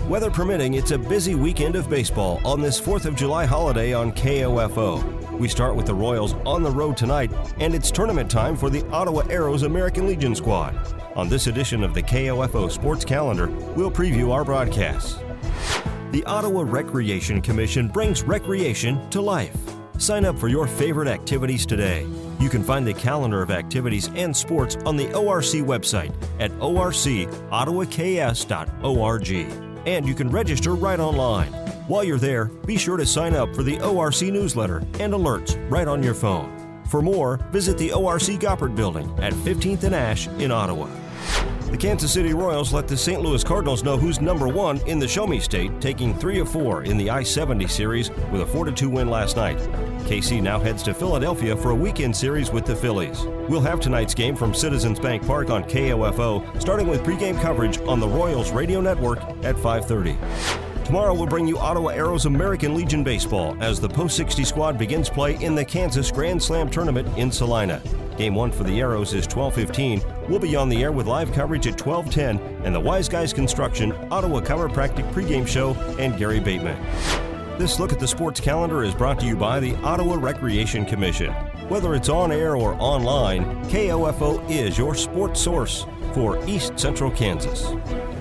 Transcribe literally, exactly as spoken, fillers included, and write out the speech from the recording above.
Weather permitting, it's a busy weekend of baseball on this fourth of July holiday on K O F O. We start with the Royals on the road tonight, and it's tournament time for the Ottawa Aeros American Legion squad. On this edition of the K O F O Sports Calendar, we'll preview our broadcasts. The Ottawa Recreation Commission brings recreation to life. Sign up for your favorite activities today. You can find the calendar of activities and sports on the O R C website at o r c ottawa k s dot org. And you can register right online. While you're there, be sure to sign up for the O R C newsletter and alerts right on your phone. For more, visit the O R C Goppert Building at fifteenth and Ash in Ottawa. The Kansas City Royals let the Saint Louis Cardinals know who's number one in the Show Me State, taking three of four in the I seventy series with a four to two win last night. K C now heads to Philadelphia for a weekend series with the Phillies. We'll have tonight's game from Citizens Bank Park on K O F O, starting with pregame coverage on the Royals Radio Network at five thirty. Tomorrow we'll bring you Ottawa Aeros American Legion Baseball as the Post sixty squad begins play in the Kansas Grand Slam Tournament in Salina. Game one for the Aeros is twelve fifteen. We'll be on the air with live coverage at twelve ten and the Wise Guys Construction, Ottawa Chiropractic pregame show, and Gary Bateman. This look at the sports calendar is brought to you by the Ottawa Recreation Commission. Whether it's on air or online, K O F O is your sports source for East Central Kansas.